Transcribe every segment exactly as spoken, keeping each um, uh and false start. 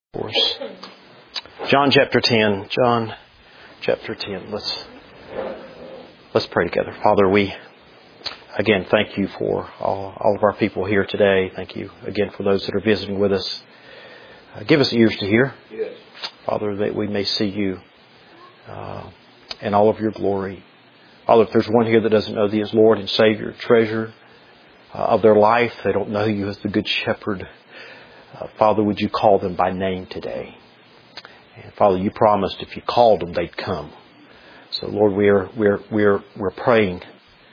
Course. John chapter ten. John chapter ten. Let's let's pray together. Father, we again thank you for all, all of our people here today. Thank you again for those that are visiting with us. Uh, give us ears to hear, yes. Father, that we may see you uh, in all of your glory. Father, if there's one here that doesn't know thee as Lord and Savior, treasure uh, of their life, they don't know you as the Good Shepherd. Uh, Father, would you call them by name today? And Father, you promised if you called them, they'd come. So, Lord, we're we're we're we're praying.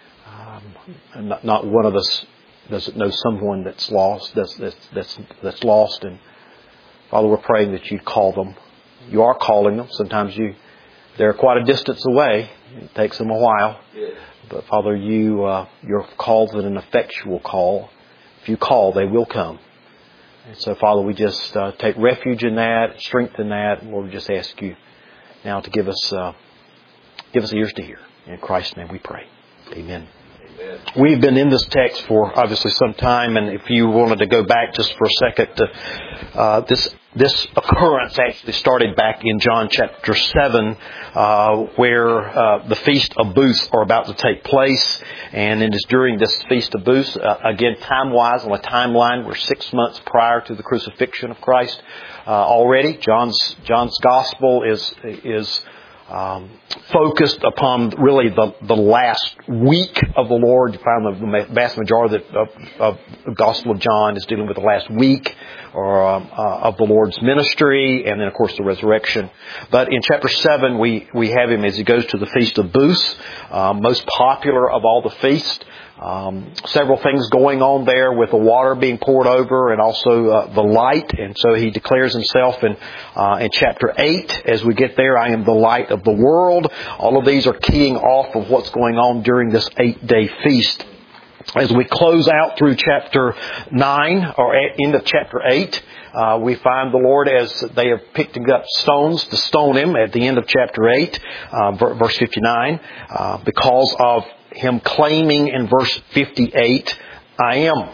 Um, not, not one of us doesn't know someone that's lost, that's that's that's that's lost. And Father, we're praying that you'd call them. You are calling them. Sometimes you they're quite a distance away. It takes them a while. Yes. But Father, you uh, your call's an effectual call. If you call, they will come. And so, Father, we just uh, take refuge in that, strengthen that. And Lord, we just ask you now to give us uh, give us ears to hear. In Christ's name we pray. Amen. Amen. We've been in this text for obviously some time, and if you wanted to go back just for a second, to, uh, this this occurrence actually started back in John chapter seven, uh, where uh, the Feast of Booths are about to take place, and it is during this Feast of Booths, uh, again time-wise on a timeline, we're six months prior to the crucifixion of Christ uh, already. John's John's Gospel is is. Um, focused upon really the, the last week of the Lord. You find the vast majority of, of the Gospel of John is dealing with the last week or um, uh, of the Lord's ministry, and then of course the resurrection. But in chapter seven, we we have him as he goes to the Feast of Booths, uh, most popular of all the feasts. Um, several things going on there with the water being poured over and also uh, the light. And so he declares himself in uh, in chapter eight. As we get there, I am the light of the world. All of these are keying off of what's going on during this eight-day feast. As we close out through chapter nine, or end of chapter eight, uh, we find the Lord as they have picked up stones to stone him at the end of chapter eight, uh, verse fifty-nine, uh, because of him claiming in verse fifty-eight, I am.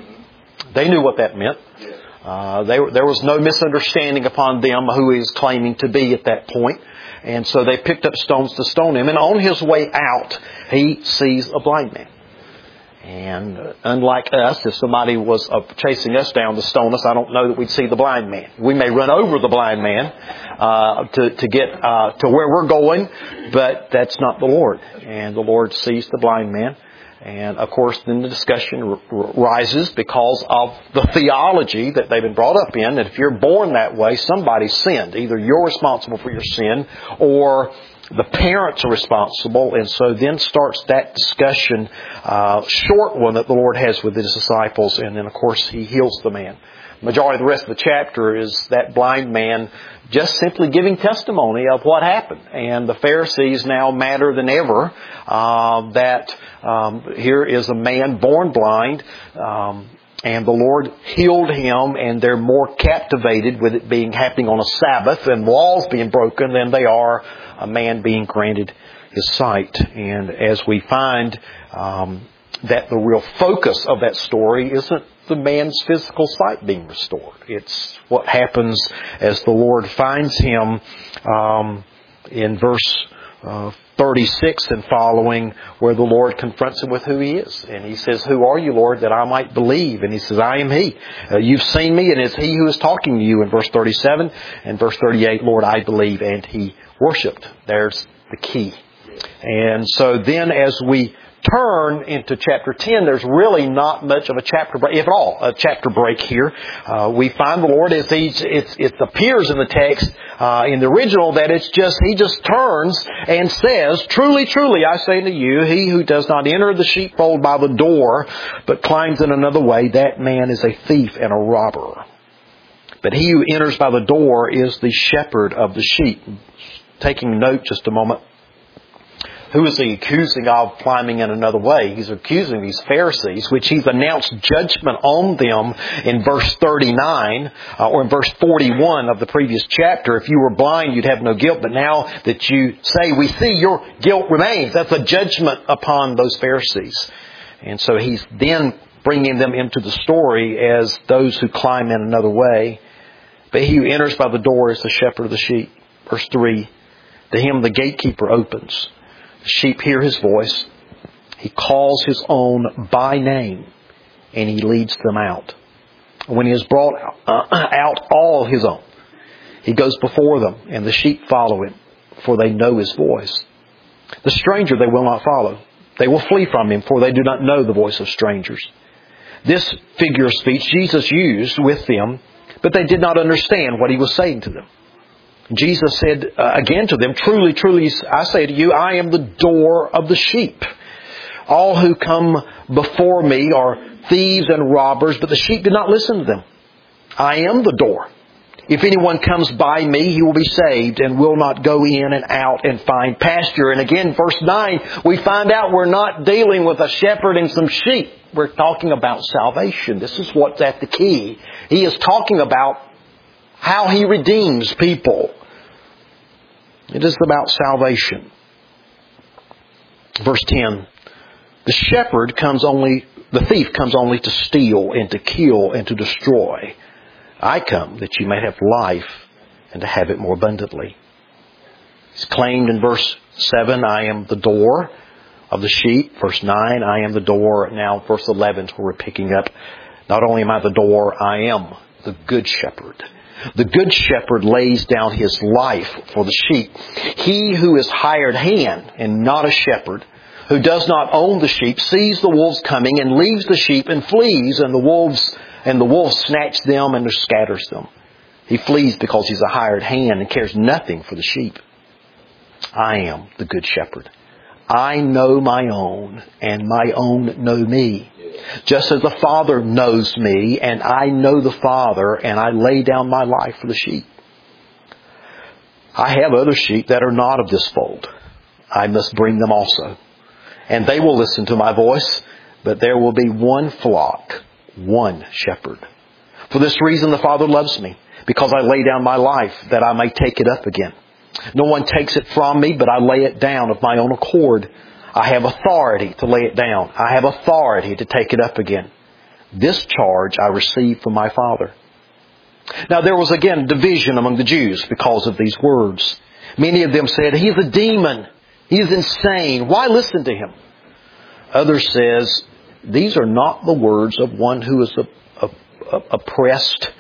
They knew what that meant. Uh, they, there was no misunderstanding upon them who he is claiming to be at that point. And so they picked up stones to stone him. And on his way out, he sees a blind man. And uh, unlike us, if somebody was uh, chasing us down to stone us, I don't know that we'd see the blind man. We may run over the blind man uh, to, to get uh, to where we're going, but that's not the Lord. And the Lord sees the blind man. And, of course, then the discussion r- r- rises because of the theology that they've been brought up in, that if you're born that way, somebody sinned. Either you're responsible for your sin or the parents are responsible. And so then starts that discussion, uh, short one that the Lord has with his disciples. And then, of course, he heals the man. Majority of the rest of the chapter is that blind man just simply giving testimony of what happened. And the Pharisees now madder than ever uh, that um, here is a man born blind, um, and the Lord healed him, and they're more captivated with it being happening on a Sabbath and laws being broken than they are a man being granted his sight. And as we find um, that the real focus of that story isn't the man's physical sight being restored. It's what happens as the Lord finds him um, in verse uh, thirty-six and following, where the Lord confronts him with who he is. And he says, who are you, Lord, that I might believe? And he says, I am he. Uh, you've seen me, and it's he who is talking to you in verse thirty-seven. And verse thirty-eight, Lord, I believe. And he worshipped. There's the key. And so then as we turn into chapter ten, there's really not much of a chapter break, if at all, a chapter break here. Uh, we find the Lord as he, it's, it appears in the text, uh, in the original, that it's just, he just turns and says, truly, truly, I say to you, he who does not enter the sheepfold by the door, but climbs in another way, that man is a thief and a robber. But he who enters by the door is the shepherd of the sheep. Taking note just a moment. Who is he accusing of climbing in another way? He's accusing these Pharisees, which he's announced judgment on them in verse thirty-nine, uh, or in verse forty-one of the previous chapter. If you were blind, you'd have no guilt. But now that you say, we see, your guilt remains. That's a judgment upon those Pharisees. And so he's then bringing them into the story as those who climb in another way. But he who enters by the door is the shepherd of the sheep. Verse three, to him the gatekeeper opens. The sheep hear his voice. He calls his own by name, and he leads them out. When he has brought uh, out all his own, he goes before them, and the sheep follow him, for they know his voice. The stranger they will not follow. They will flee from him, for they do not know the voice of strangers. This figure of speech Jesus used with them, but they did not understand what he was saying to them. Jesus said uh, again to them, truly, truly, I say to you, I am the door of the sheep. All who come before me are thieves and robbers, but the sheep did not listen to them. I am the door. If anyone comes by me, he will be saved and will not go in and out and find pasture. And again, verse nine, we find out we're not dealing with a shepherd and some sheep. We're talking about salvation. This is what's at the key. He is talking about how He redeems people. It is about salvation. Verse ten, the shepherd comes only, the thief comes only to steal and to kill and to destroy. I come that you may have life and to have it more abundantly. It's claimed in verse seven, I am the door of the sheep. Verse nine, I am the door. Now verse eleven is where we're picking up. Not only am I the door, I am the good shepherd. The good shepherd lays down his life for the sheep. He who is hired hand and not a shepherd, who does not own the sheep, sees the wolves coming and leaves the sheep and flees, and the wolves and the wolves snatch them and scatters them. He flees because he's a hired hand and cares nothing for the sheep. I am the good shepherd. I know my own, and my own know me. Just as the Father knows me, and I know the Father, and I lay down my life for the sheep. I have other sheep that are not of this fold. I must bring them also. And they will listen to my voice, but there will be one flock, one shepherd. For this reason the Father loves me, because I lay down my life that I may take it up again. No one takes it from me, but I lay it down of my own accord. I have authority to lay it down. I have authority to take it up again. This charge I received from my Father. Now there was again division among the Jews because of these words. Many of them said, he is a demon. He is insane. Why listen to him? Others says, these are not the words of one who is a, a, a, oppressed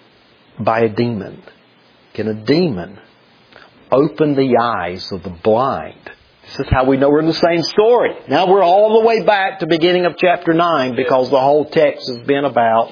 by a demon. Can a demon open the eyes of the blind? This is how we know we're in the same story. Now we're all the way back to the beginning of chapter nine, because the whole text has been about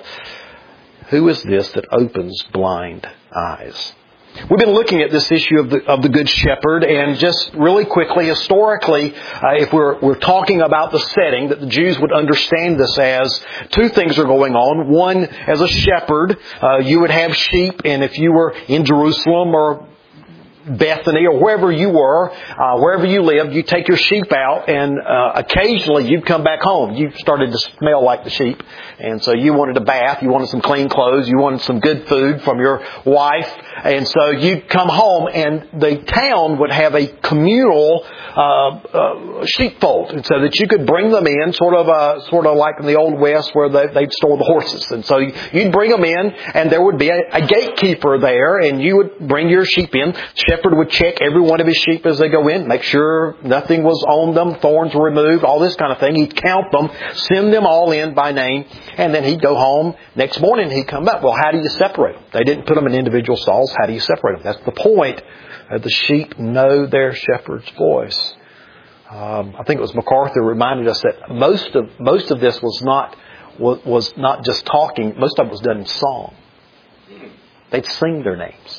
who is this that opens blind eyes. We've been looking at this issue of the of the Good Shepherd, and just really quickly, historically, uh, if we're we're talking about the setting, that the Jews would understand this as two things are going on. One, as a shepherd, uh, you would have sheep, and if you were in Jerusalem or Bethany or wherever you were, uh, wherever you lived, you take your sheep out, and uh, occasionally you'd come back home. You started to smell like the sheep, and so you wanted a bath, you wanted some clean clothes, you wanted some good food from your wife, and so you'd come home, and the town would have a communal uh, uh, sheepfold, and so that you could bring them in, sort of uh, sort of like in the Old West where they, they'd store the horses, and so you'd bring them in, and there would be a, a gatekeeper there, and you would bring your sheep in. Shepherd would check every one of his sheep as they go in, make sure nothing was on them, thorns were removed, all this kind of thing. He'd count them, send them all in by name, and then he'd go home. Next morning he'd come back. Well, how do you separate them? They didn't put them in individual stalls. How do you separate them? That's the point. Uh, the sheep know their shepherd's voice. Um, I think it was MacArthur reminded us that most of most of this was not was, was not just talking. Most of it was done in song. They'd sing their names.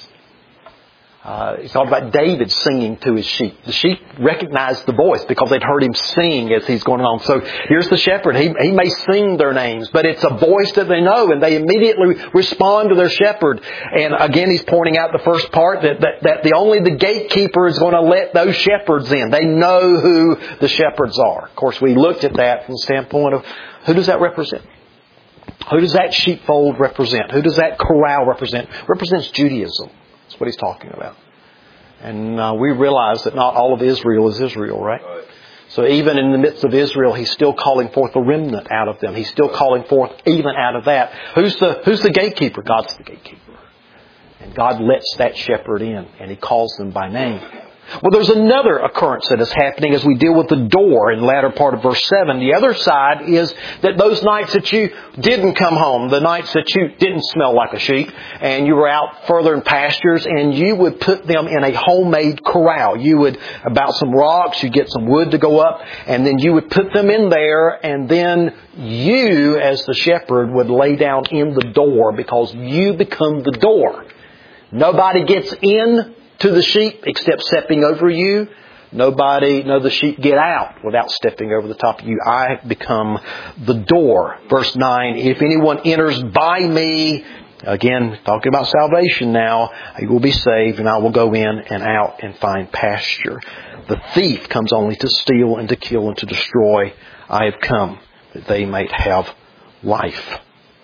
Uh, he talked about David singing to his sheep. The sheep recognized the voice because they'd heard him sing as he's going along. So here's the shepherd. He, he may sing their names, but it's a voice that they know, and they immediately respond to their shepherd. And again, he's pointing out the first part that, that, that the only the gatekeeper is going to let those shepherds in. They know who the shepherds are. Of course, we looked at that from the standpoint of who does that represent? Who does that sheepfold represent? Who does that corral represent? It represents Judaism. That's what he's talking about. And uh, we realize that not all of Israel is Israel, right? right? So even in the midst of Israel, he's still calling forth a remnant out of them. He's still calling forth even out of that. Who's the who's the gatekeeper? God's the gatekeeper. And God lets that shepherd in, and He calls them by name. Well, there's another occurrence that is happening as we deal with the door in the latter part of verse seven. The other side is that those nights that you didn't come home, the nights that you didn't smell like a sheep, and you were out further in pastures, and you would put them in a homemade corral. You would, about some rocks, you'd get some wood to go up, and then you would put them in there, and then you, as the shepherd, would lay down in the door because you become the door. Nobody gets in to the sheep except stepping over you. Nobody, no, the sheep get out without stepping over the top of you. I become the door. Verse nine, if anyone enters by me, again, talking about salvation now, he will be saved, and I will go in and out and find pasture. The thief comes only to steal and to kill and to destroy. I have come that they might have life.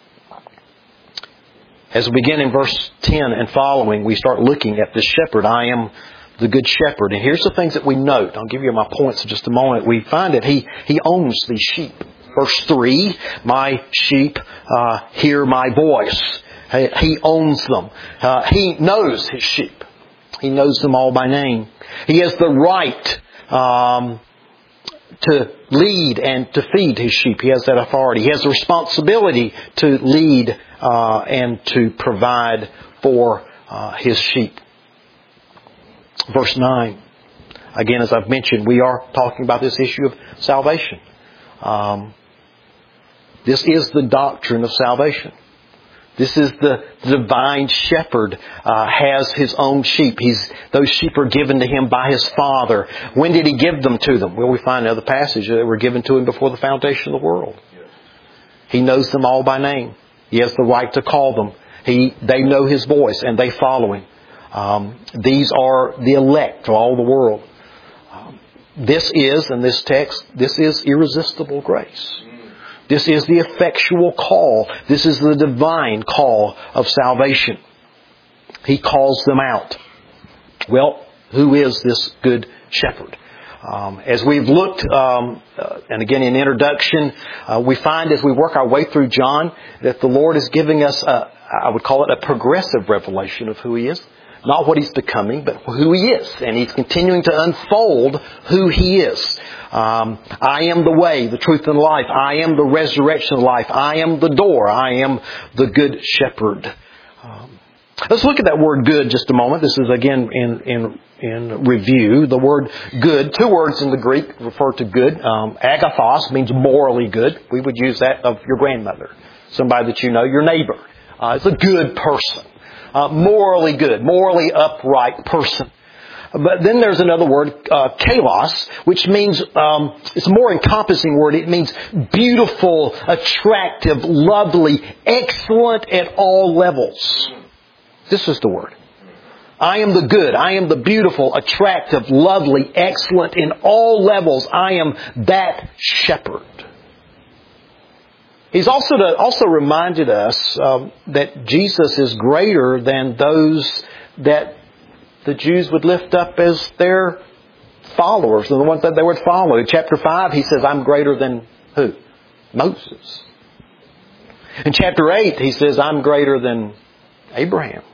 As we begin in verse ten and following, we start looking at this shepherd. I am the good shepherd. And here's the things that we note. I'll give you my points in just a moment. We find that he, he owns these sheep. Verse three, my sheep uh, hear my voice. He owns them. Uh, he knows His sheep. He knows them all by name. He has the right um, to lead and to feed His sheep. He has that authority. He has the responsibility to lead uh, and to provide for uh, His sheep. Verse nine. Again, as I've mentioned, we are talking about this issue of salvation. Um, this is the doctrine of salvation. This is the divine shepherd uh, has His own sheep. He's those sheep are given to Him by His Father. When did He give them to them? Well, we find another passage that were given to Him before the foundation of the world. He knows them all by name. He has the right to call them. He, they know His voice and they follow Him. Um, these are the elect of all the world. Um, this is, in this text, this is irresistible grace. This is the effectual call. This is the divine call of salvation. He calls them out. Well, who is this good shepherd? Um, as we've looked, um, uh, and again in introduction, uh, we find as we work our way through John that the Lord is giving us, a, I would call it a progressive revelation of who He is. Not what He's becoming, but who He is. And He's continuing to unfold who He is. Um, I am the way, the truth, and life. I am the resurrection of life. I am the door. I am the good shepherd. Um, let's look at that word good just a moment. This is again in, in, in review. The word good, two words in the Greek refer to good. Um, agathos means morally good. We would use that of your grandmother. Somebody that you know, your neighbor. Uh, it's a good person. Uh, morally good, morally upright person. But then there's another word, uh, kalos, which means, um, it's a more encompassing word. It means beautiful, attractive, lovely, excellent at all levels. This is the word. I am the good. I am the beautiful, attractive, lovely, excellent in all levels. I am that shepherd. He's also to, also reminded us um, that Jesus is greater than those that the Jews would lift up as their followers, the ones that they would follow. In chapter five, He says, I'm greater than who? Moses. In chapter eight, He says, I'm greater than Abraham.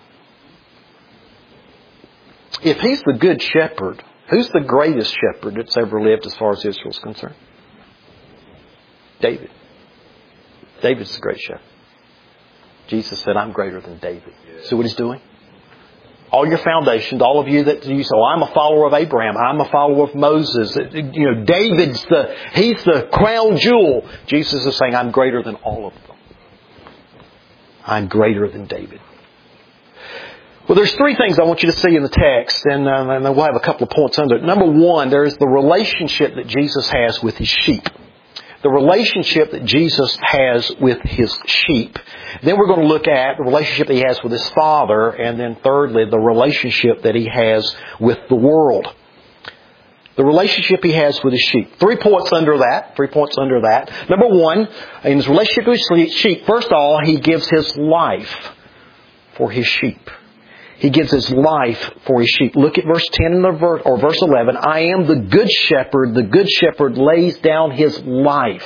If He's the good shepherd, who's the greatest shepherd that's ever lived as far as Israel's concerned? David. David's the great shepherd. Jesus said, I'm greater than David. See what He's doing? All your foundations, all of you that you say, oh, I'm a follower of Abraham. I'm a follower of Moses. You know, David's the, he's the crown jewel. Jesus is saying, I'm greater than all of them. I'm greater than David. Well, there's three things I want you to see in the text, and, um, and we'll have a couple of points under it. Number one, there is the relationship that Jesus has with His sheep. The relationship that Jesus has with His sheep. Then we're going to look at the relationship that He has with His Father. And then thirdly, the relationship that He has with the world. The relationship He has with His sheep. Three points under that. Three points under that. Number one, in His relationship with His sheep, first of all, He gives His life for His sheep. He gives His life for His sheep. Look at verse ten or verse eleven. I am the good shepherd. The good shepherd lays down His life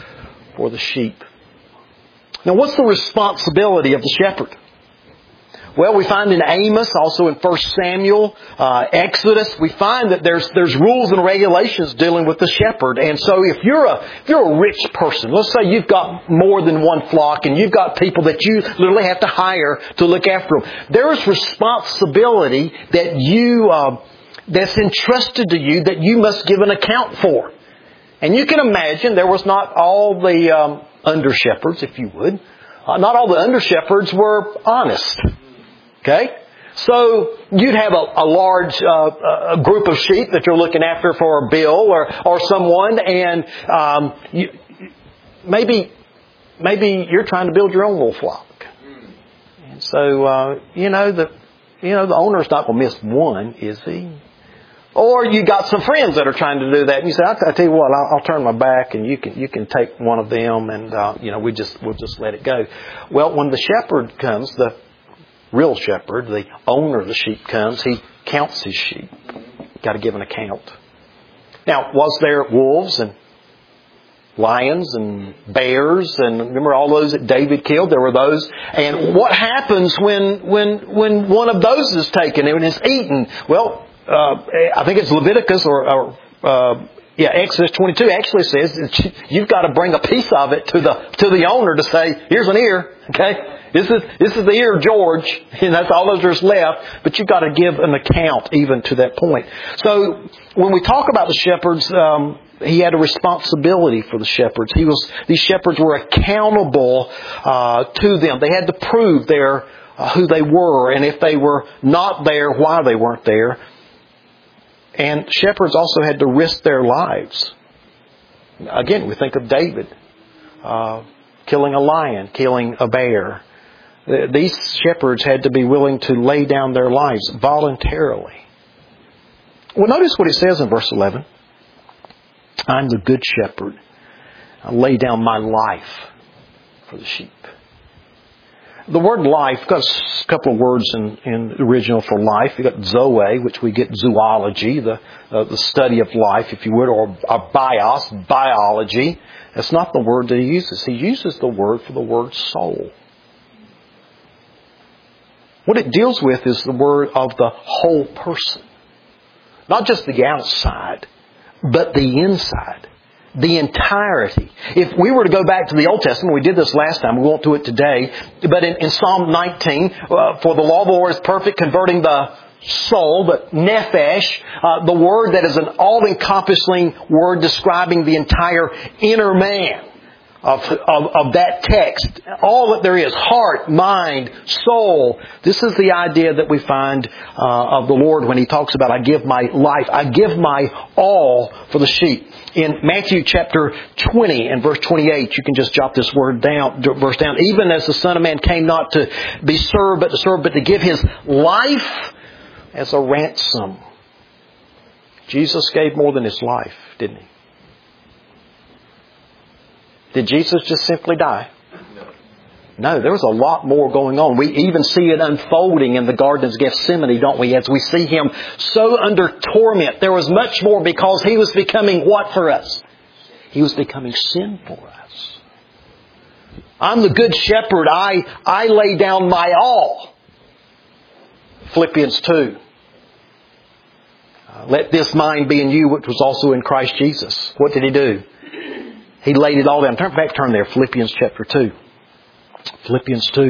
for the sheep. Now, what's the responsibility of the shepherd? Well, we find in Amos, also in First Samuel, uh, Exodus, we find that there's there's rules and regulations dealing with the shepherd. And so if you're a if you're a rich person, let's say you've got more than one flock and you've got people that you literally have to hire to look after them, there is responsibility that you uh, that's entrusted to you that you must give an account for. And you can imagine there was not all the um, under shepherds, if you would. Uh, not all the under shepherds were honest. Okay? So you'd have a, a large uh, a group of sheep that you're looking after for a bill or, or someone, and um, you, maybe maybe you're trying to build your own little flock. And so uh, you know the you know the owner's not going to miss one, is he? Or you got some friends that are trying to do that, and you say, "I'll, I'll tell you what, I'll, I'll turn my back, and you can you can take one of them, and uh, you know we just we'll just let it go." Well, when the shepherd comes, the real shepherd, the owner of the sheep comes, he counts his sheep. Got to give an account. Now, was there wolves and lions and bears, and remember all those that David killed? There were those. And what happens when when when one of those is taken and is eaten? Well, uh, I think it's Leviticus or, or uh, yeah, Exodus twenty-two actually says that you've got to bring a piece of it to the to the owner to say, "Here's an ear." Okay. This is this is the ear of George, and that's all there's left. But you've got to give an account even to that point. So when we talk about the shepherds, um, he had a responsibility for the shepherds. He was these shepherds were accountable uh, to them. They had to prove their uh, who they were, and if they were not there, why they weren't there. And shepherds also had to risk their lives. Again, we think of David uh, killing a lion, killing a bear. These shepherds had to be willing to lay down their lives voluntarily. Well, notice what it says in verse eleven. I'm the good shepherd. I lay down my life for the sheep. The word life, got a couple of words in, in the original for life. You've got zoe, which we get zoology, the uh, the study of life, if you would, or, or bios, biology. That's not the word that he uses. He uses the word for the word soul. What it deals with is the word of the whole person. Not just the outside, but the inside. The entirety. If we were to go back to the Old Testament, we did this last time, we won't do it today, but in, in Psalm nineteen, uh, for the law of the Lord is perfect, converting the soul, but nephesh, uh, the word that is an all-encompassing word describing the entire inner man of, of, of that text. All that there is, heart, mind, soul. This is the idea that we find uh, of the Lord when He talks about, I give my life, I give my all for the sheep. In Matthew chapter twenty and verse twenty-eight, you can just jot this word down, verse down. Even as the Son of Man came not to be served, but to serve, but to give His life as a ransom. Jesus gave more than His life, didn't He? Did Jesus just simply die? No, there was a lot more going on. We even see it unfolding in the Garden of Gethsemane, don't we? As we see Him so under torment. There was much more because He was becoming what for us? He was becoming sin for us. I'm the good shepherd. I, I lay down my all. Philippians two. Uh, Let this mind be in you, which was also in Christ Jesus. What did He do? He laid it all down. Turn back, turn there. Philippians chapter two. Philippians two.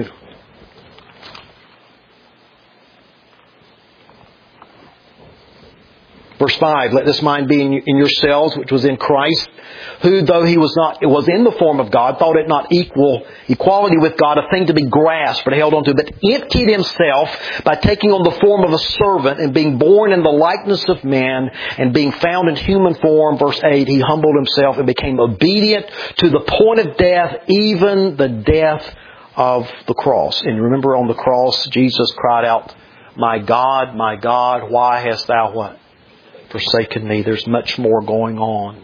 Verse five, let this mind be in, in yourselves, which was in Christ, who, though He was not, it was in the form of God, thought it not equal, equality with God, a thing to be grasped, but held on to, but emptied Himself by taking on the form of a servant and being born in the likeness of man and being found in human form. Verse eight, He humbled Himself and became obedient to the point of death, even the death of the cross. And remember, on the cross, Jesus cried out, my God, my God, why hast Thou what? Forsaken me. There's much more going on.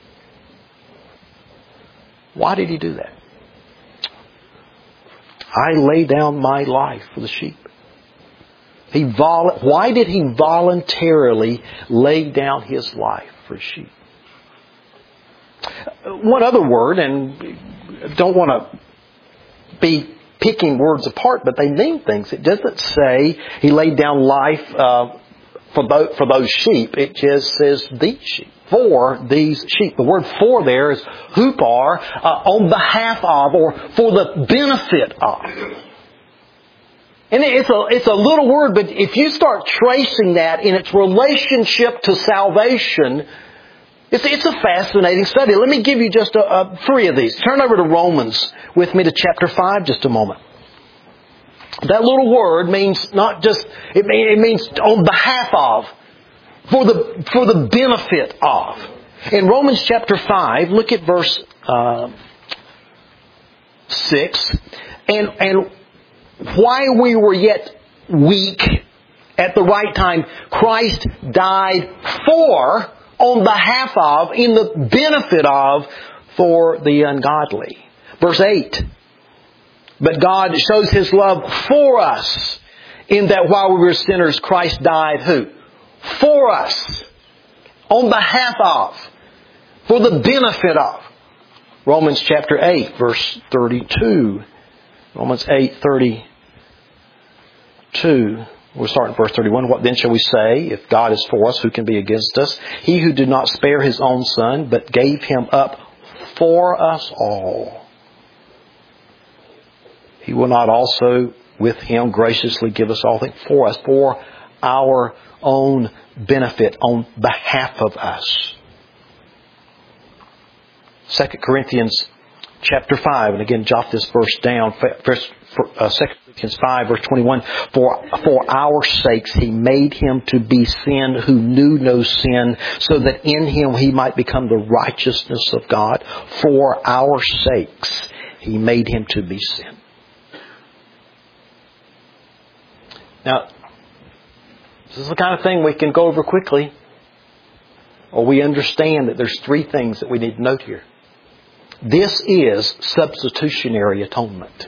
Why did He do that? I lay down my life for the sheep. He vol- Why did He voluntarily lay down His life for His sheep? One other word, and don't want to be picking words apart, but they mean things. It doesn't say He laid down life uh, for, those, for those sheep. It just says these sheep. For these sheep. The word for there is hupar, uh, on behalf of or for the benefit of. And it's a, it's a little word, but if you start tracing that in its relationship to salvation, it's, it's a fascinating study. Let me give you just a, a, three of these. Turn over to Romans with me to chapter five just a moment. That little word means not just, it, mean, it means on behalf of. For the, for the benefit of. In Romans chapter five, look at verse uh, six. And, and while we were yet weak, at the right time, Christ died for, on behalf of, in the benefit of, for the ungodly. Verse eight. But God shows His love for us, in that while we were sinners, Christ died who? For us, on behalf of, for the benefit of. Romans chapter eight, verse thirty-two. Romans eight, thirty-two. We'll start in verse thirty-one. What then shall we say? If God is for us, who can be against us? He who did not spare His own Son, but gave Him up for us all, He will not also with Him graciously give us all things for us, for our own benefit, on behalf of us. Second Corinthians chapter five, and again jot this verse down. First, uh, Second Corinthians five, verse twenty-one. For for our sakes He made Him to be sin who knew no sin, so that in Him we might become the righteousness of God. For our sakes He made Him to be sin. Now, this is the kind of thing we can go over quickly, or we understand that there's three things that we need to note here. This is substitutionary atonement.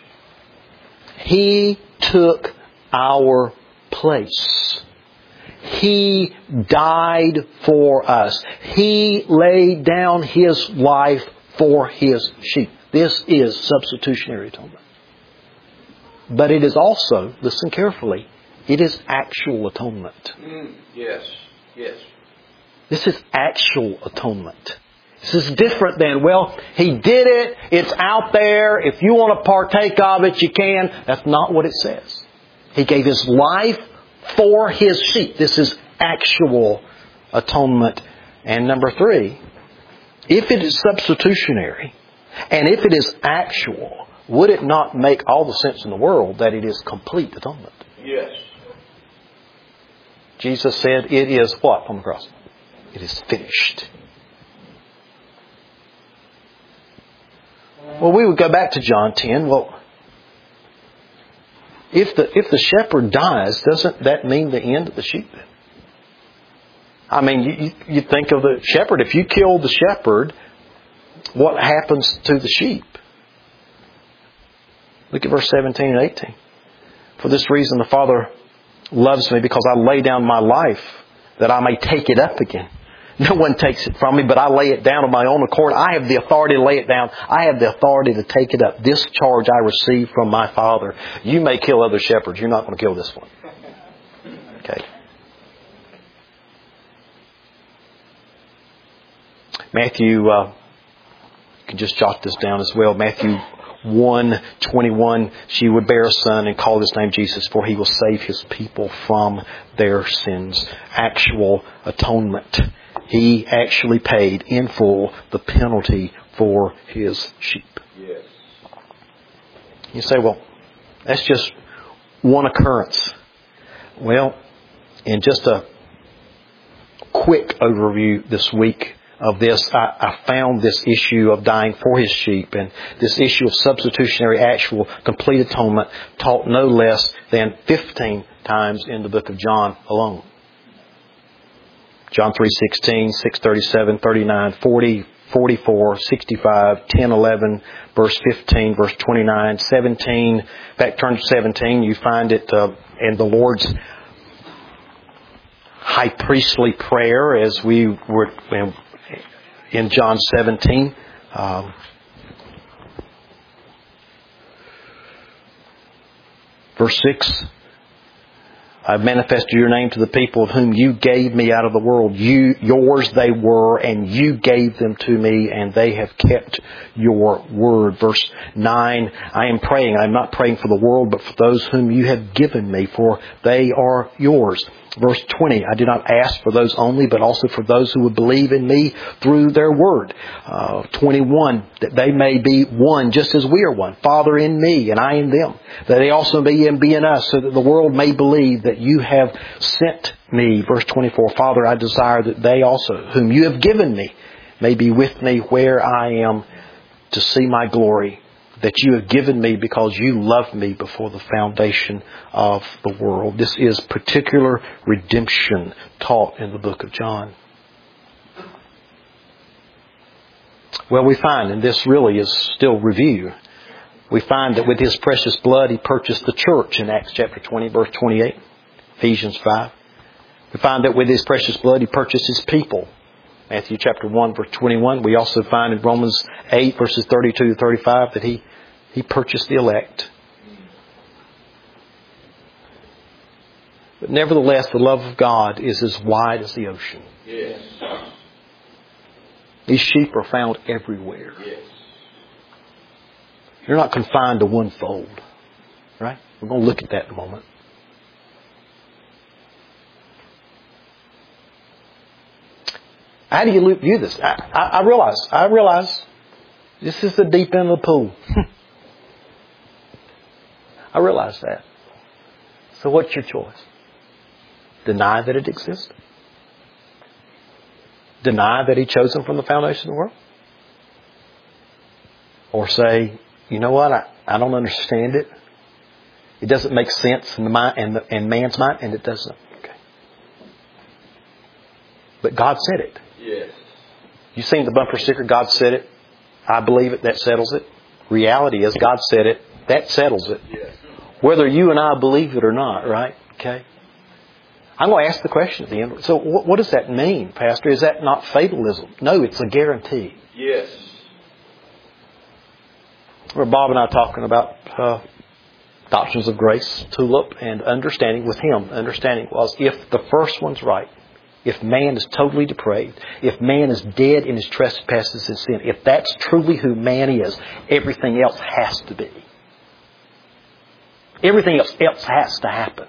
He took our place. He died for us. He laid down His life for His sheep. This is substitutionary atonement. But it is also, listen carefully, it is actual atonement. Mm, yes, yes. This is actual atonement. This is different than, well, He did it, it's out there, if you want to partake of it, you can. That's not what it says. He gave His life for His sheep. This is actual atonement. And number three, if it is substitutionary, and if it is actual, would it not make all the sense in the world that it is complete atonement? Yes. Jesus said, it is what on the cross? It is finished. Well, we would go back to John ten. Well, if the if the shepherd dies, doesn't that mean the end of the sheep? I mean, you, you think of the shepherd. If you kill the shepherd, what happens to the sheep? Look at verse seventeen and eighteen. For this reason the Father loves me, because I lay down my life that I may take it up again. No one takes it from me, but I lay it down of my own accord. I have the authority to lay it down. I have the authority to take it up. This charge I received from my Father. You may kill other shepherds. You're not going to kill this one. Okay. Matthew, uh, you can just jot this down as well. Matthew one twenty-one, she would bear a son and call His name Jesus, for He will save His people from their sins. Actual atonement. He actually paid in full the penalty for His sheep. Yes. You say, well, that's just one occurrence. Well, in just a quick overview this week of this, I, I found this issue of dying for His sheep and this issue of substitutionary, actual, complete atonement taught no less than fifteen times in the book of John alone. John three sixteen, six thirty-seven, thirty-nine, forty, forty-four, sixty-five, ten eleven, verse fifteen, verse twenty-nine, seventeen. In fact, turn to seventeen. You find it uh, in the Lord's high priestly prayer, as we were in, in John seventeen. Um, Verse six. I've manifested your name to the people of whom you gave me out of the world. You, yours they were, and you gave them to me, and they have kept your word. Verse nine, I am praying. I am not praying for the world, but for those whom you have given me, for they are yours. Verse twenty, I do not ask for those only, but also for those who would believe in me through their word. Uh, twenty-one, that they may be one just as we are one. Father in me and I in them. That they also be in, be in us, so that the world may believe that you have sent me. Verse twenty-four, Father, I desire that they also, whom you have given me, may be with me where I am, to see my glory that you have given me because you loved me before the foundation of the world. This is particular redemption taught in the book of John. Well, we find, and this really is still review, we find that with His precious blood He purchased the church in Acts chapter twenty, verse twenty-eight, Ephesians five. We find that with His precious blood He purchased His people. Matthew chapter one, verse twenty-one. We also find in Romans eight, verses thirty-two to thirty-five, that He, he purchased the elect. But nevertheless, the love of God is as wide as the ocean. Yes. These sheep are found everywhere. Yes. You're not confined to one fold. Right? We're going to look at that in a moment. How do you view this? I, I, I realize, I realize this is the deep end of the pool. I realize that. So what's your choice? Deny that it exists? Deny that He chose them from the foundation of the world? Or say, you know what, I, I don't understand it. It doesn't make sense in the mind and the, in man's mind, and it doesn't. Okay. But God said it. Yes. You've seen the bumper sticker, God said it. I believe it, that settles it. Reality is God said it, that settles it. Yes. Whether you and I believe it or not, right? Okay. I'm going to ask the question at the end. So what, what does that mean, Pastor? Is that not fatalism? No, it's a guarantee. Yes. Where Bob and I talking about uh, doctrines of grace, tulip, and understanding with him. Understanding was if the first one's right, if man is totally depraved, if man is dead in his trespasses and sin, if that's truly who man is, everything else has to be. Everything else, else has to happen.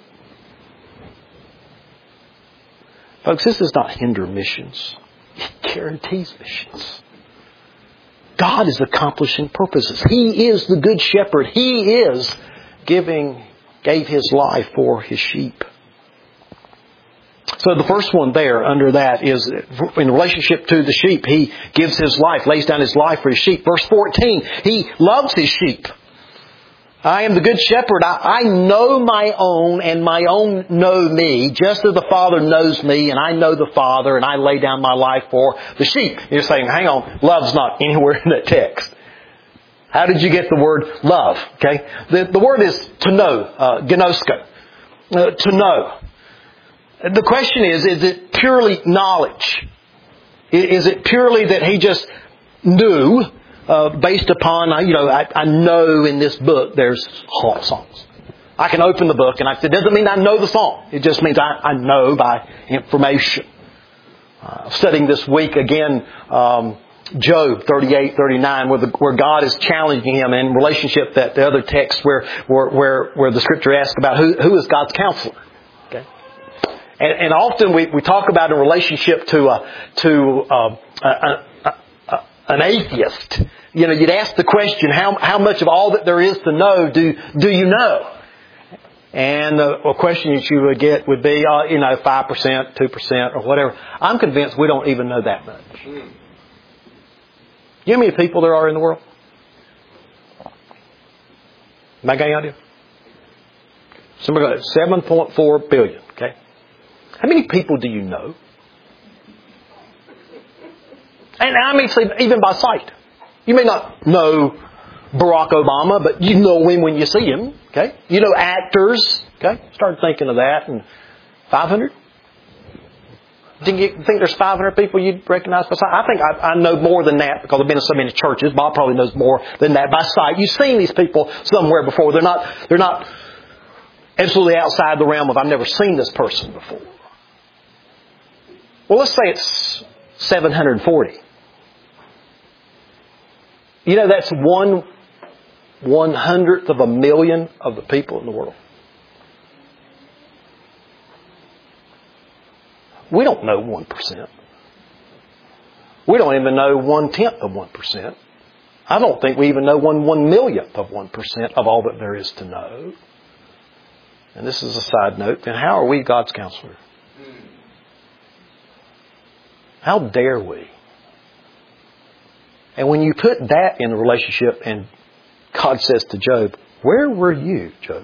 Folks, this does not hinder missions. It guarantees missions. God is accomplishing purposes. He is the good shepherd. He is giving, gave His life for His sheep. So the first one there under that is in relationship to the sheep. He gives His life, lays down His life for His sheep. Verse fourteen, He loves His sheep. I am the good shepherd. I, I know my own and my own know me, just as the Father knows me and I know the Father and I lay down my life for the sheep. You're saying, hang on, love's not anywhere in that text. How did you get the word love? Okay, The, the word is to know, uh, gnosko, uh, to know. The question is, is it purely knowledge? Is it purely that he just knew, uh, based upon, you know, I, I know in this book there's hall songs. I can open the book and I, it doesn't mean I know the song. It just means I, I know by information. Uh, studying this week again, um, Job thirty-eight, thirty-nine, where, the, where God is challenging him in relationship that the other text where, where, where, where the Scripture asks about who, who is God's counselor. Okay. And, and often we, we talk about in relationship to uh, to uh, a, a, a, an atheist. You know, you'd ask the question, how how much of all that there is to know do do you know? And uh, a question that you would get would be, uh, you know, five percent, two percent, or whatever. I'm convinced we don't even know that much. Mm. You know how many people there are in the world? Am I getting any idea? Somebody got seven point four billion. Okay. How many people do you know? And I mean, even by sight. You may not know Barack Obama, but you know him when you see him. Okay. You know actors. Okay. Start thinking of that. And five hundred? Do you think there's five hundred people you'd recognize by sight? I think I, I know more than that because I've been in so many churches. Bob probably knows more than that by sight. You've seen these people somewhere before. They're not, they're not absolutely outside the realm of I've never seen this person before. Well, let's say it's seven hundred forty. You know, that's one one hundredth of a million of the people in the world. We don't know one percent. We don't even know one-tenth of one percent. I don't think we even know one one-millionth of one percent of all that there is to know. And this is a side note. Then how are we God's counselor? How dare we? And when you put that in a relationship and God says to Job, where were you, Job?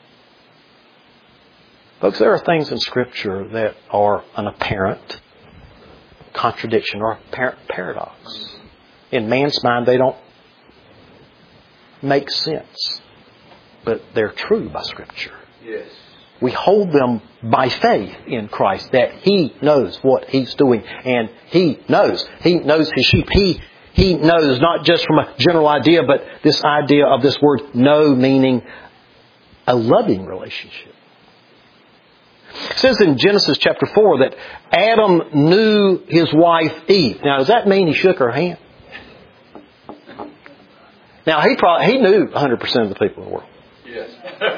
Folks, there are things in Scripture that are an apparent contradiction or apparent paradox. In man's mind, they don't make sense. But they're true by Scripture. Yes. We hold them by faith in Christ that He knows what He's doing. And He knows. He knows His sheep. He, he knows not just from a general idea, but this idea of this word know meaning a loving relationship. It says in Genesis chapter four that Adam knew his wife Eve. Now, does that mean he shook her hand? Now, he probably he knew one hundred percent of the people in the world. Yes.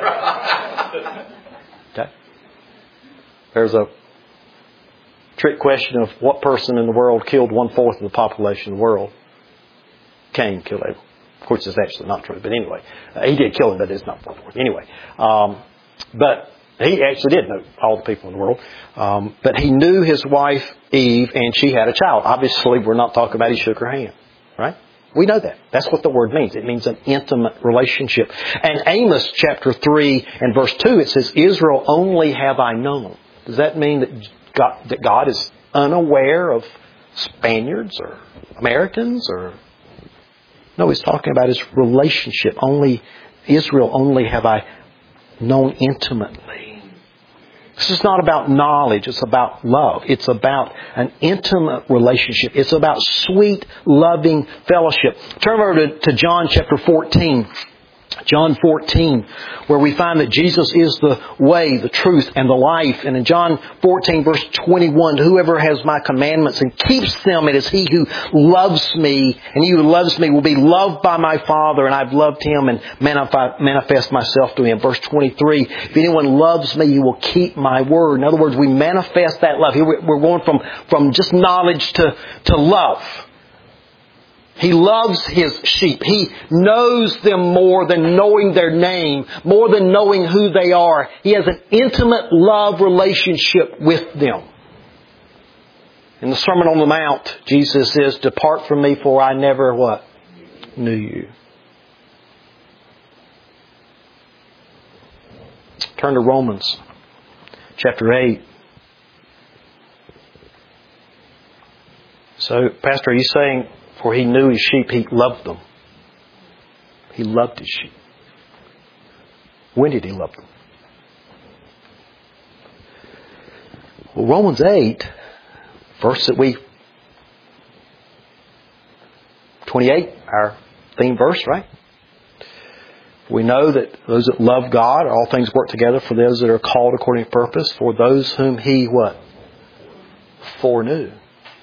Okay. There's a trick question of what person in the world killed one-fourth of the population of the world. Cain killed Abel. Of course, it's actually not true, but anyway. Uh, he did kill him, but it's not one-fourth. Anyway. Um, but he actually did know all the people in the world. Um, but he knew his wife Eve, and she had a child. Obviously, we're not talking about he shook her hand. Right? We know that. That's what the word means. It means an intimate relationship. And Amos chapter three and verse two, it says, Israel only have I known. Does that mean that God, that God is unaware of Spaniards or Americans? Or no, He's talking about His relationship. Only Israel only have I known intimately. This is not about knowledge. It's about love. It's about an intimate relationship. It's about sweet, loving fellowship. Turn over to, to John chapter fourteen. John fourteen, where we find that Jesus is the way, the truth, and the life. And in John fourteen, verse twenty-one, whoever has my commandments and keeps them, it is he who loves me. And he who loves me will be loved by my Father, and I've loved him and manifest myself to him. Verse twenty-three, if anyone loves me, he will keep my word. In other words, we manifest that love. Here we're going from, from just knowledge to, to love. He loves His sheep. He knows them more than knowing their name, more than knowing who they are. He has an intimate love relationship with them. In the Sermon on the Mount, Jesus says, depart from me, for I never what? Knew you. Turn to Romans chapter eight. So, Pastor, are you saying, for He knew His sheep, He loved them? He loved His sheep. When did He love them? Well, Romans eight, verse that we... twenty-eight, our theme verse, right? We know that those that love God, all things work together for those that are called according to purpose, for those whom He, what? Foreknew.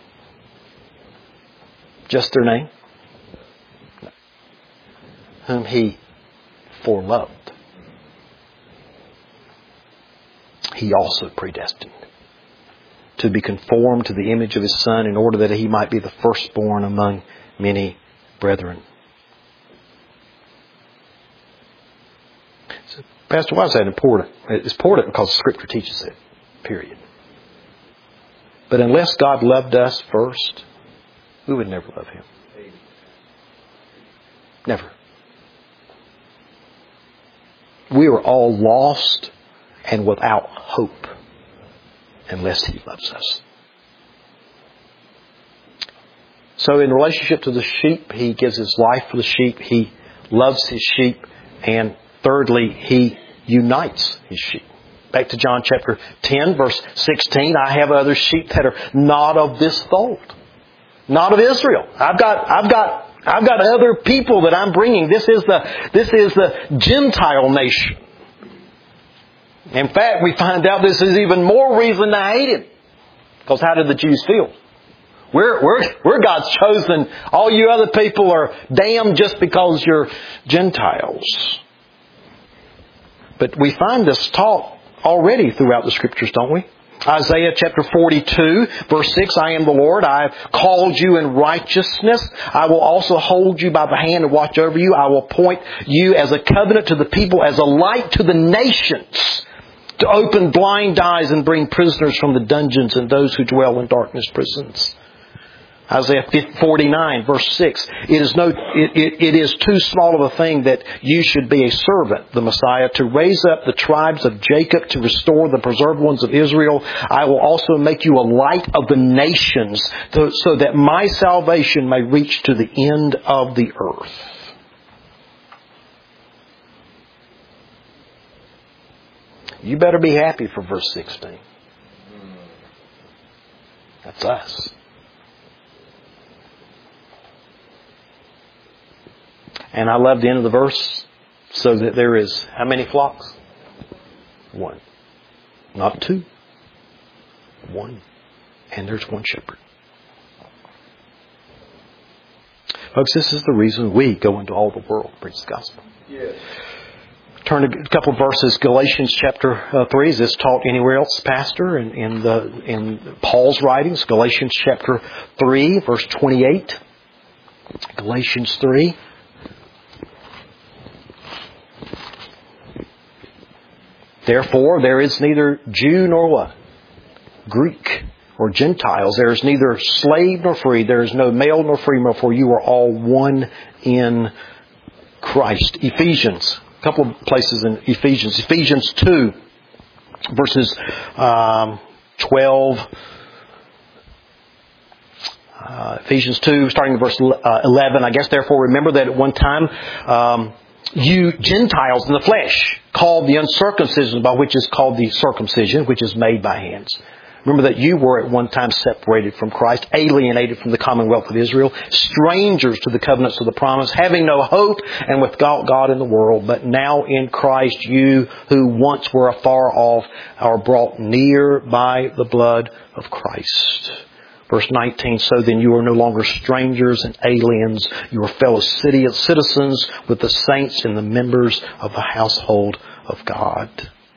Just their name? No. Whom He foreloved. He also predestined to be conformed to the image of His Son in order that He might be the firstborn among many brethren. So, Pastor, why is that important? It's important because Scripture teaches it. Period. But unless God loved us first, we would never love Him. Never. We are all lost and without hope unless He loves us. So in relationship to the sheep, He gives His life for the sheep. He loves His sheep. And thirdly, He unites His sheep. Back to John chapter ten, verse sixteen. I have other sheep that are not of this fold. Not of Israel. I've got, I've got, I've got other people that I'm bringing. This is the, this is the Gentile nation. In fact, we find out this is even more reason to hate Him. Because how did the Jews feel? We're, we're, we're God's chosen. All you other people are damned just because you're Gentiles. But we find this taught already throughout the Scriptures, don't we? Isaiah chapter forty-two, verse six, I am the Lord. I have called you in righteousness. I will also hold you by the hand and watch over you. I will appoint you as a covenant to the people, as a light to the nations, to open blind eyes and bring prisoners from the dungeons and those who dwell in darkness prisons. Isaiah forty-nine, verse six. It is no, it, it, it is too small of a thing that you should be a servant, the Messiah, to raise up the tribes of Jacob, to restore the preserved ones of Israel. I will also make you a light of the nations, to, so that my salvation may reach to the end of the earth. You better be happy for verse sixteen. That's us. And I love the end of the verse, so that there is how many flocks? One. Not two. One. And there's one shepherd. Folks, this is the reason we go into all the world and preach the gospel. Yes. Turn to a couple of verses. Galatians chapter uh, three. Is this taught anywhere else, Pastor? In, in, the, in Paul's writings. Galatians chapter three, verse twenty-eight. Galatians three. Therefore, there is neither Jew nor what? Greek or Gentiles. There is neither slave nor free. There is no male nor female, for you are all one in Christ. Ephesians. A couple of places in Ephesians. Ephesians two, verses um, twelve. Uh, Ephesians two, starting in verse eleven. I guess, therefore, remember that at one time... Um, You Gentiles in the flesh, called the uncircumcision, by which is called the circumcision, which is made by hands. Remember that you were at one time separated from Christ, alienated from the commonwealth of Israel, strangers to the covenants of the promise, having no hope and without God in the world. But now in Christ you who once were afar off are brought near by the blood of Christ. Verse nineteen, so then you are no longer strangers and aliens. You are fellow citizens with the saints and the members of the household of God.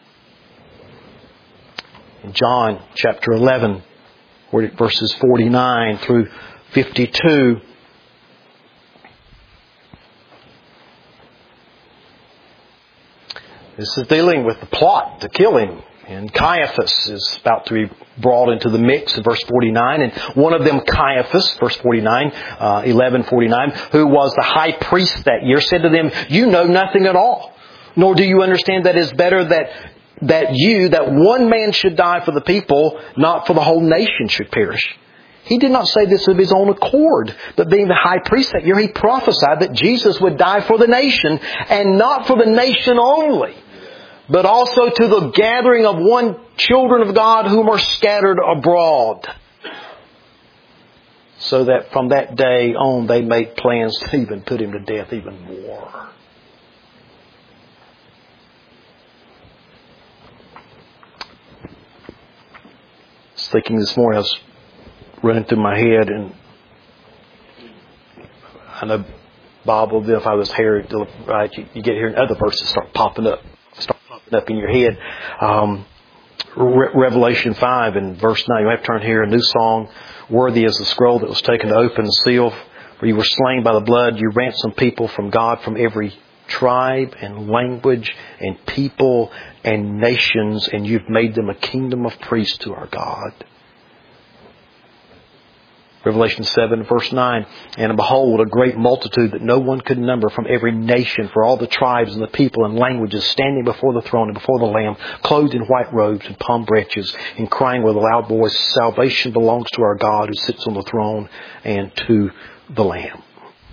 In John chapter eleven, verses forty-nine through fifty-two, this is dealing with the plot to kill Him. And Caiaphas is about to be brought into the mix in verse forty-nine. And one of them, Caiaphas, verse forty-nine, uh, eleven forty-nine, who was the high priest that year, said to them, you know nothing at all, nor do you understand that it is better that that you, that one man should die for the people, not for the whole nation should perish. He did not say this of his own accord, but being the high priest that year, he prophesied that Jesus would die for the nation, and not for the nation only, but also to the gathering of one children of God whom are scattered abroad. So that from that day on they made plans to even put Him to death even more. I was thinking this morning, I was running through my head, and I know Bob will, if I was here, right, you, you get here and other verses start popping up. Start popping up in your head. Um, Re- Revelation five and verse nine. You have to turn here. A new song. Worthy is the scroll that was taken to open the seal. For you were slain by the blood. You ransomed people from God from every tribe and language and people and nations. And you've made them a kingdom of priests to our God. Revelation seven, verse nine. And behold, a great multitude that no one could number from every nation, for all the tribes and the people and languages, standing before the throne and before the Lamb, clothed in white robes and palm branches, and crying with a loud voice, salvation belongs to our God who sits on the throne and to the Lamb.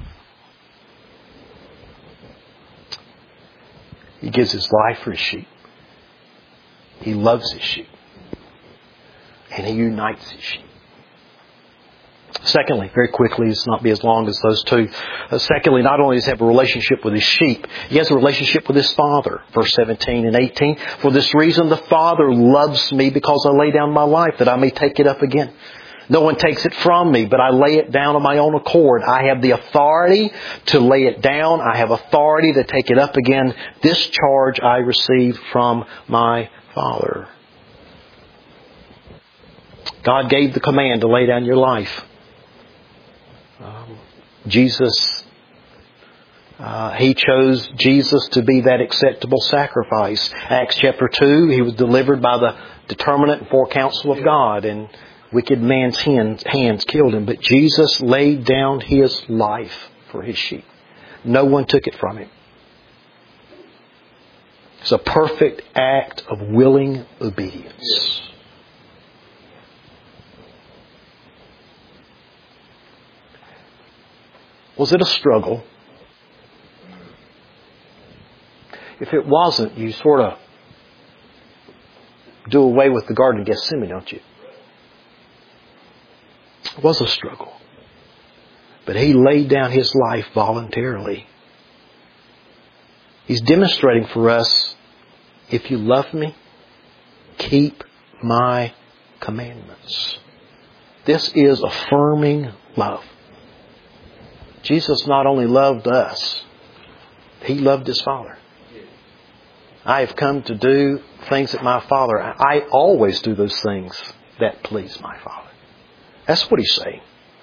He gives His life for His sheep. He loves His sheep. And He unites His sheep. Secondly, very quickly, it's not be as long as those two. Uh, secondly, not only does he have a relationship with his sheep, he has a relationship with his Father. Verse seventeen and eighteen. For this reason the Father loves me, because I lay down my life that I may take it up again. No one takes it from me, but I lay it down on my own accord. I have the authority to lay it down. I have authority to take it up again. This charge I received from my Father. God gave the command to lay down your life. Um, Jesus, uh, He chose Jesus to be that acceptable sacrifice. Acts chapter two, He was delivered by the determinate and forecounsel of God, and wicked man's hands, hands killed Him. But Jesus laid down His life for His sheep. No one took it from Him. It's a perfect act of willing obedience. Was it a struggle? If it wasn't, you sort of do away with the Garden of Gethsemane, don't you? It was a struggle. But He laid down His life voluntarily. He's demonstrating for us, if you love me, keep my commandments. This is affirming love. Jesus not only loved us, He loved His Father. I have come to do things that my Father, I always do those things that please my Father. That's what He's saying.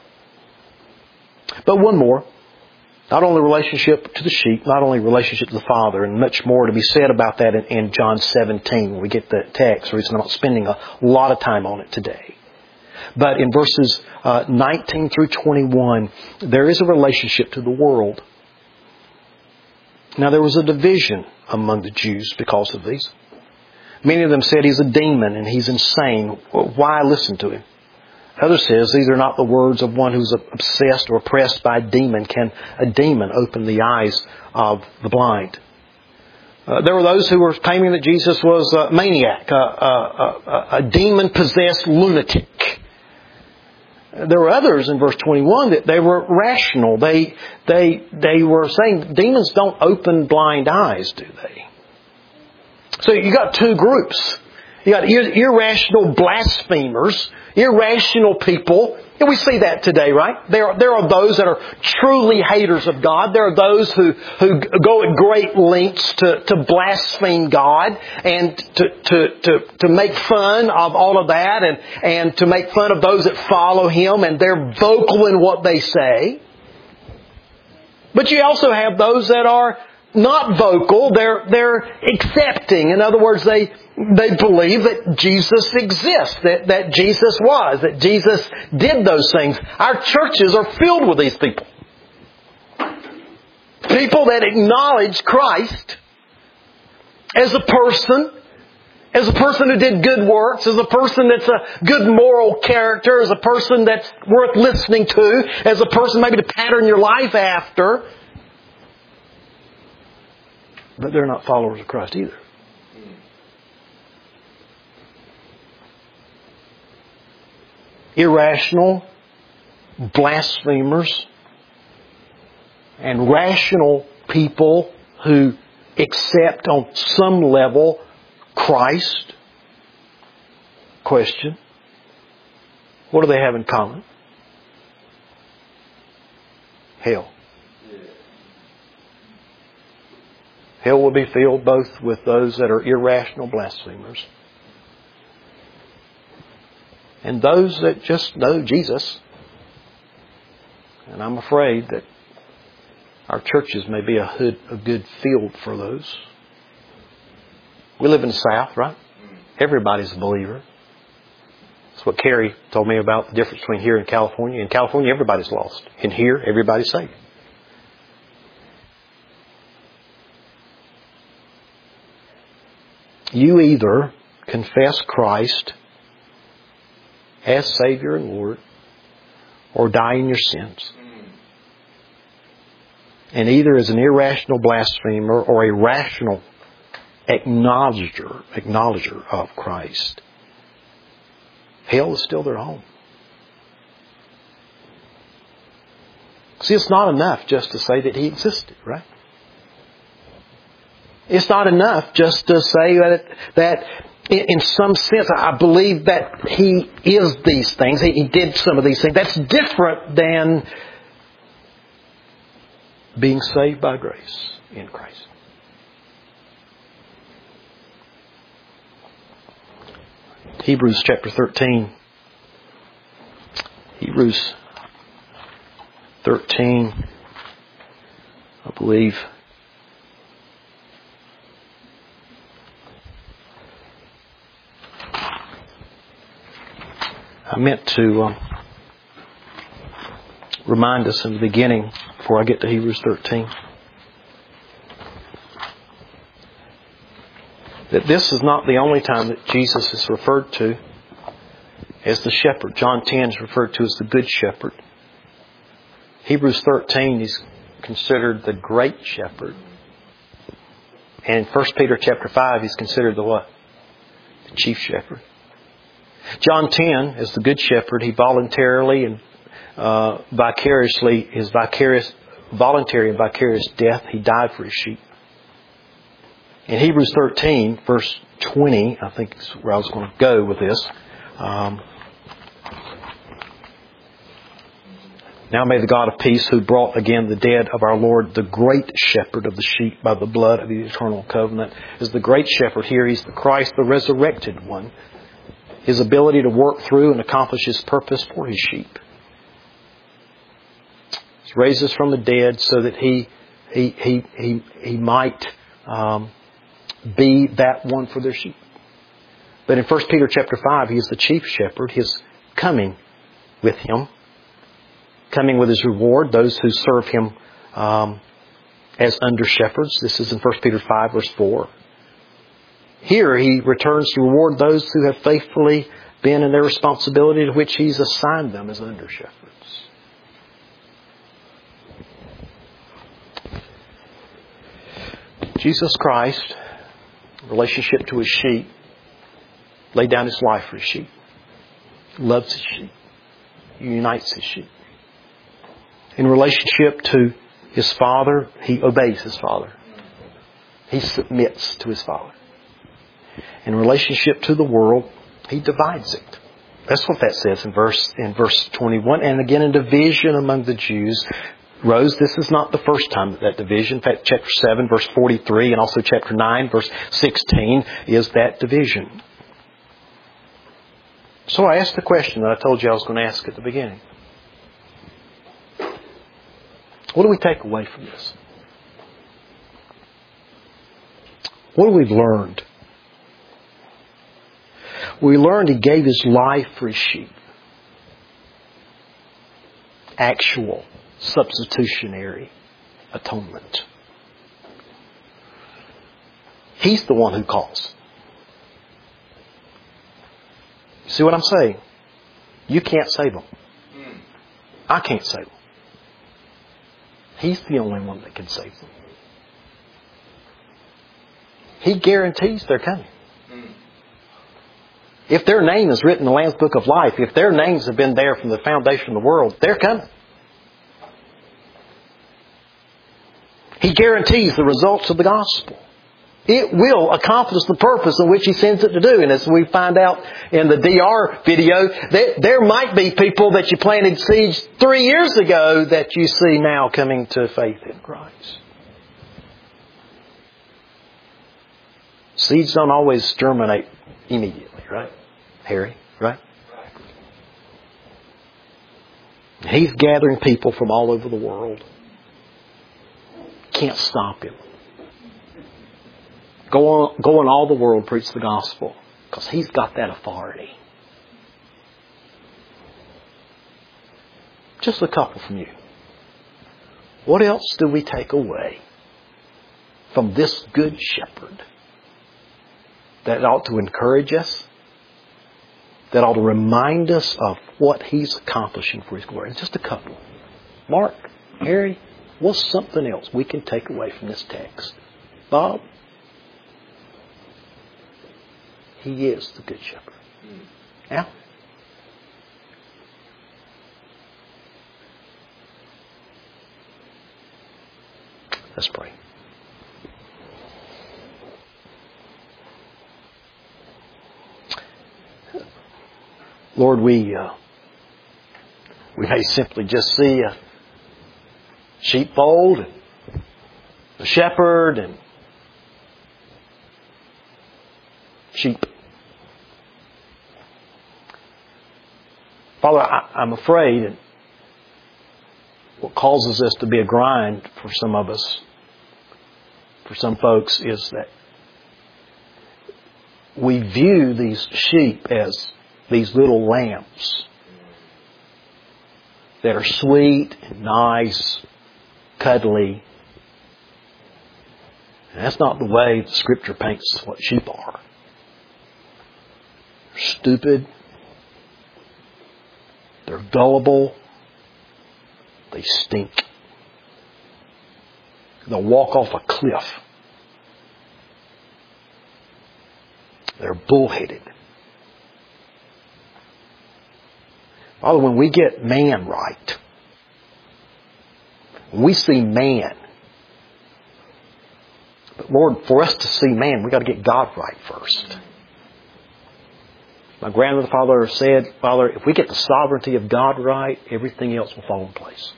But one more. Not only relationship to the sheep, not only relationship to the Father, and much more to be said about that in, in John seventeen when we get the text. The reason I'm not spending a lot of time on it today. But in verses uh, nineteen through twenty-one, there is a relationship to the world. Now there was a division among the Jews because of these. Many of them said he's a demon and he's insane. Well, why listen to him? Others says these are not the words of one who's obsessed or oppressed by a demon. Can a demon open the eyes of the blind? Uh, there were those who were claiming that Jesus was a maniac, a, a, a, a demon-possessed lunatic. There were others in verse twenty-one that they were rational. They they they were saying demons don't open blind eyes, do they? So you got two groups. You got ir- irrational blasphemers, irrational people. And we see that today, right? There, there are those that are truly haters of God. There are those who, who go at great lengths to, to blaspheme God and to, to, to, to make fun of all of that and, and to make fun of those that follow Him, and they're vocal in what they say. But you also have those that are not vocal, they're, they're accepting. In other words, they, they believe that Jesus exists, that, that Jesus was, that Jesus did those things. Our churches are filled with these people. People that acknowledge Christ as a person, as a person who did good works, as a person that's a good moral character, as a person that's worth listening to, as a person maybe to pattern your life after. But they're not followers of Christ either. Irrational, blasphemers, and rational people who accept on some level Christ. Question. What do they have in common? Hell. Hell will be filled both with those that are irrational blasphemers and those that just know Jesus. And I'm afraid that our churches may be a, hood, a good field for those. We live in the South, right? Everybody's a believer. That's what Carrie told me about the difference between here and California. In California, everybody's lost. In here, everybody's saved. You either confess Christ as Savior and Lord or die in your sins. And either as an irrational blasphemer or a rational acknowledger, acknowledger of Christ, hell is still their home. See, it's not enough just to say that He existed, right? It's not enough just to say that, that in some sense, I believe that He is these things. He did some of these things. That's different than being saved by grace in Christ. Hebrews chapter thirteen. Hebrews thirteen, I believe. I meant to um, remind us in the beginning, before I get to Hebrews thirteen, that this is not the only time that Jesus is referred to as the shepherd. John ten is referred to as the good shepherd. Hebrews thirteen, He's considered the great shepherd. And in First Peter chapter five, He's considered the what? The chief shepherd. John ten, as the good shepherd, He voluntarily and uh, vicariously, His vicarious, voluntary and vicarious death, He died for His sheep. In Hebrews thirteen, verse twenty, I think is where I was going to go with this. Um, Now may the God of peace, who brought again the dead of our Lord, the great shepherd of the sheep by the blood of the eternal covenant, is the great shepherd here. He's the Christ, the resurrected one. His ability to work through and accomplish His purpose for His sheep. He raises from the dead so that He He He He, he might um, be that one for their sheep. But in First Peter chapter five, He is the chief shepherd. His coming with Him, coming with His reward, those who serve Him um, as under shepherds. This is in First Peter five, verse four. Here He returns to reward those who have faithfully been in their responsibility to which He's assigned them as under shepherds. Jesus Christ, in relationship to His sheep, laid down His life for His sheep. Loves His sheep. Unites His sheep. In relationship to His Father, He obeys His Father. He submits to His Father. In relationship to the world, He divides it. That's what that says in verse in verse twenty-one. And again, in division among the Jews rose. This is not the first time that that division. In fact, chapter seven, verse forty-three, and also chapter nine, verse sixteen, is that division. So I asked the question that I told you I was going to ask at the beginning. What do we take away from this? What have we learned? We learned He gave His life for His sheep. Actual, substitutionary atonement. He's the one who calls. See what I'm saying? You can't save them. I can't save them. He's the only one that can save them. He guarantees they're coming. If their name is written in the Lamb's Book of Life, if their names have been there from the foundation of the world, they're coming. He guarantees the results of the gospel. It will accomplish the purpose in which He sends it to do. And as we find out in the D R video, that there might be people that you planted seeds three years ago that you see now coming to faith in Christ. Seeds don't always germinate immediately, right? Harry, right? He's gathering people from all over the world. Can't stop Him. Go on, go in all the world, preach the gospel. Because He's got that authority. Just a couple from you. What else do we take away from this good shepherd that ought to encourage us? That ought to remind us of what He's accomplishing for His glory? Just a couple. Mark, Harry, what's something else we can take away from this text? Bob? He is the good shepherd. Yeah? Let's pray. Lord, we uh, we may simply just see a sheepfold, and a shepherd, and sheep. Father, I, I'm afraid that what causes this to be a grind for some of us, for some folks, is that we view these sheep as these little lambs that are sweet and nice, cuddly. And that's not the way the Scripture paints what sheep are. They're stupid. They're gullible. They stink. They'll walk off a cliff. They're bullheaded. Father, when we get man right, when we see man, but Lord, for us to see man, we've got to get God right first. My grandmother, Father, said, Father, if we get the sovereignty of God right, everything else will fall in place.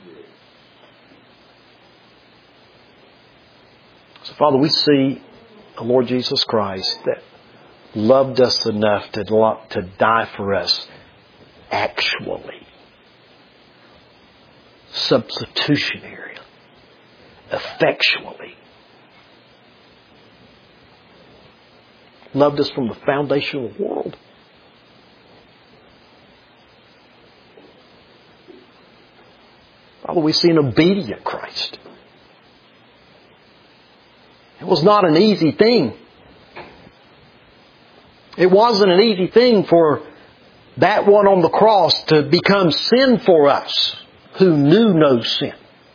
So, Father, we see the Lord Jesus Christ that loved us enough to, to die for us actually. Substitutionary. Effectually. Loved us from the foundation of the world. Father, we see an obedient Christ. It was not an easy thing. It wasn't an easy thing for that one on the cross to become sin for us who knew no sin.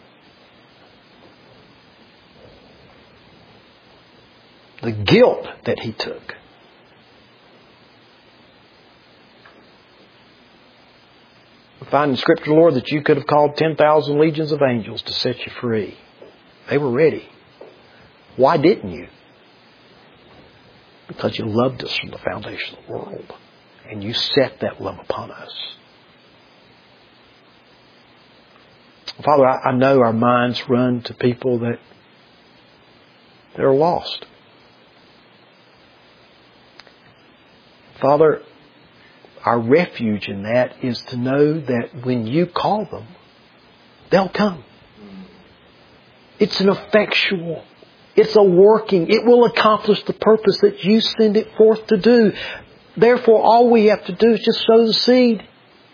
The guilt that He took. We find in Scripture, Lord, that you could have called ten thousand legions of angels to set you free. They were ready. Why didn't you? Because you loved us from the foundation of the world. And you set that love upon us. Father, I, I know our minds run to people that, that are lost. Father, our refuge in that is to know that when you call them, they'll come. It's an effectual, it's a working, it will accomplish the purpose that you send it forth to do. Therefore, all we have to do is just sow the seed.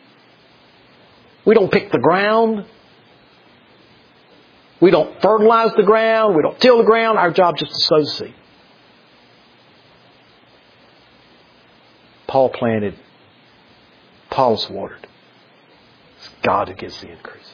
We don't pick the ground. We don't fertilize the ground. We don't till the ground. Our job is just to sow the seed. Paul planted. Apollos watered. It's God who gives the increase.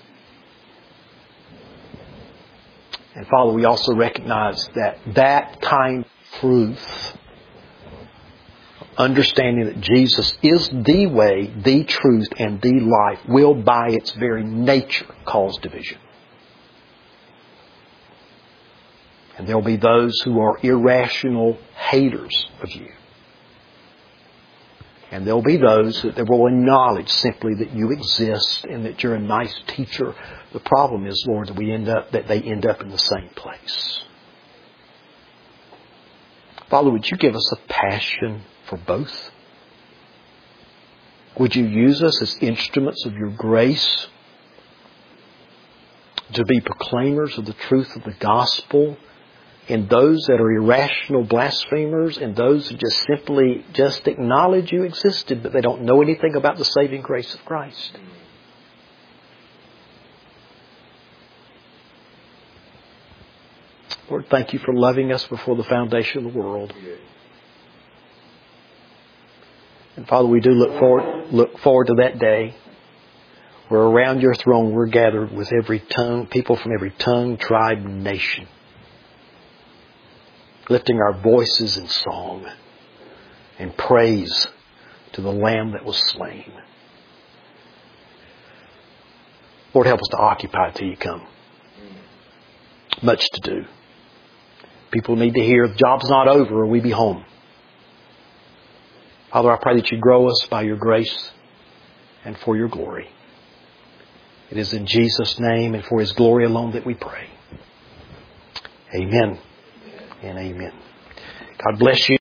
And Father, we also recognize that that kind of truth, understanding that Jesus is the way, the truth, and the life, will by its very nature cause division. And there will be those who are irrational haters of you. And there will be those that will acknowledge simply that you exist and that you're a nice teacher. The problem is, Lord, that we end up that they end up in the same place. Father, would you give us a passion for both? Would you use us as instruments of your grace to be proclaimers of the truth of the gospel, and those that are irrational blasphemers, and those who just simply just acknowledge you existed, but they don't know anything about the saving grace of Christ? Lord, thank you for loving us before the foundation of the world. And Father, we do look forward, look forward to that day where around your throne we're gathered with every tongue, people from every tongue, tribe, and nation, lifting our voices in song and praise to the Lamb that was slain. Lord, help us to occupy till you come. Much to do. People need to hear the job's not over or we be home. Father, I pray that you grow us by your grace and for your glory. It is in Jesus' name and for His glory alone that we pray. Amen and amen. God bless you.